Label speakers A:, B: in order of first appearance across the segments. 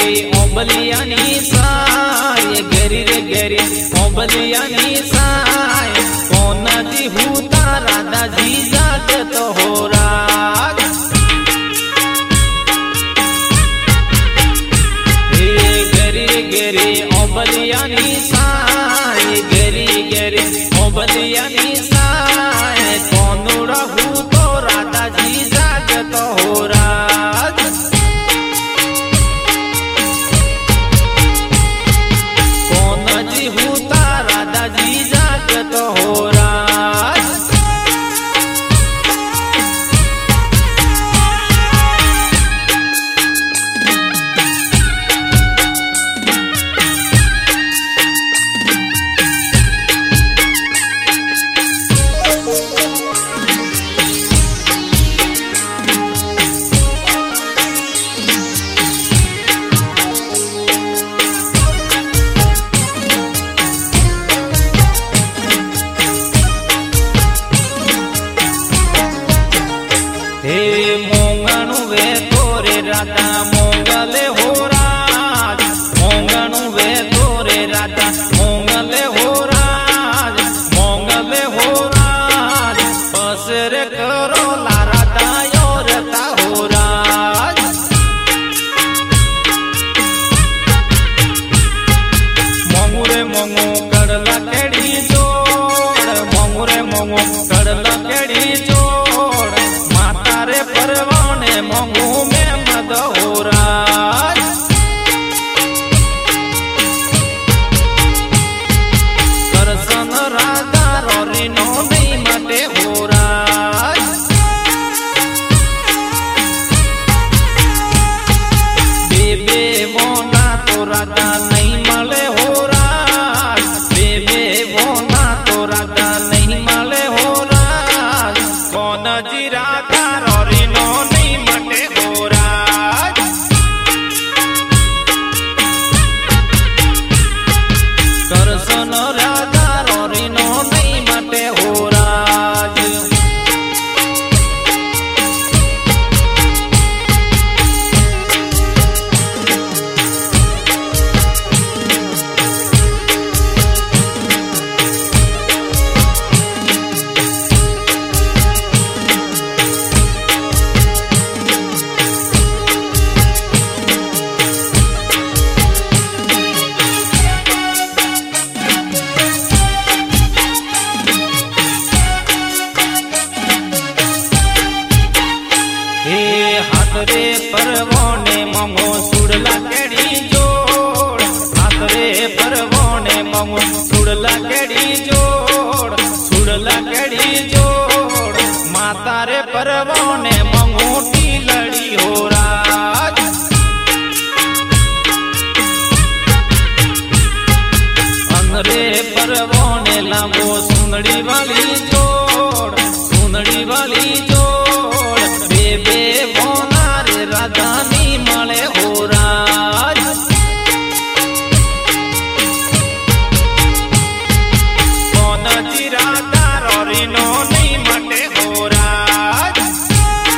A: ओबलिया साय गेरी रे गेरी ओबलिया साय कौन जी भूता राधा जी जात तो हो राग गेरी रे गेरी ओबलिया साय गेरी गेरी ओबलिया साय कौन रहू तो राधा जी जात तो हो राग राधा जी जागत हो राज राधा मोंगले हो राज मोंगनु वे तोरे राधा मोंगले हो राज मोंगले हो राज पसर करो ला राधा योरता हो राज मोंगुरे मोंगु कड़ला केड़ी जोड़ मोंगुरे मोंगु कड़ला केड़ी जोड़ माता रे परवाने मोंगु हो राज करसन राधा रोरी नो नहीं मटे हो राज बेबे वो ना तो राधा नहीं मले हो राज बेबे वो ना तो राधा नहीं मले हो राज कौन जी राधा रोरी नो नहीं मटे हो राज करसन राधा रोरी नो नहीं मटे हो राज रे परवोने ममो सुड़ला केड़ी जोड़ हाथ रे परवोने ममो सुड़ला केड़ी जोड़ सुड़ला केड़ी जोड़ माता रे परवोने मंगूठी लड़ी हो राज अंगरे परवोने लांबो सुंदड़ी वाली जोड़ सुंदड़ी वाली जोड़ बेबे राधा नी मले हो राज कौन जी राधा रोरी नो नहीं मटे हो राज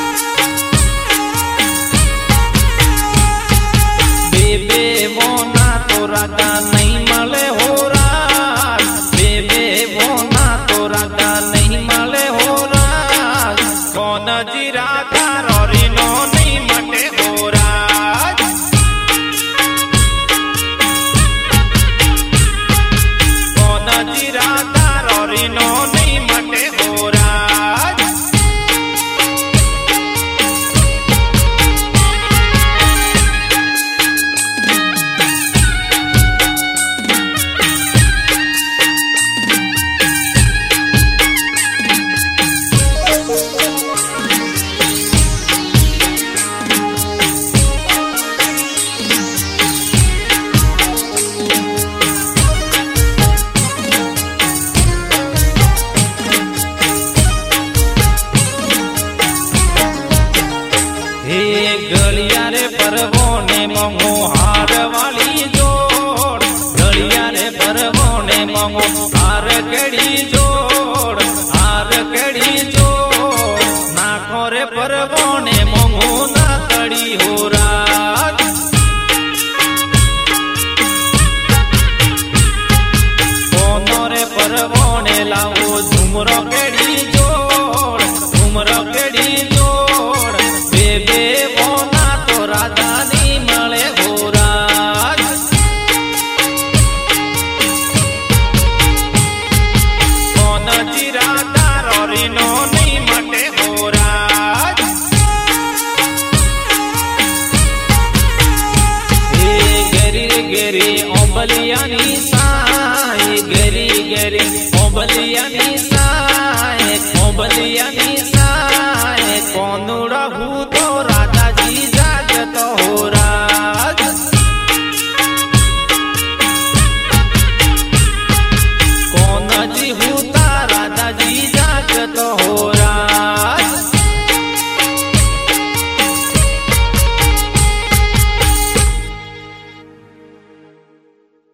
A: गेरी ओबलियानी साई गेरी गेरी ओबलियानी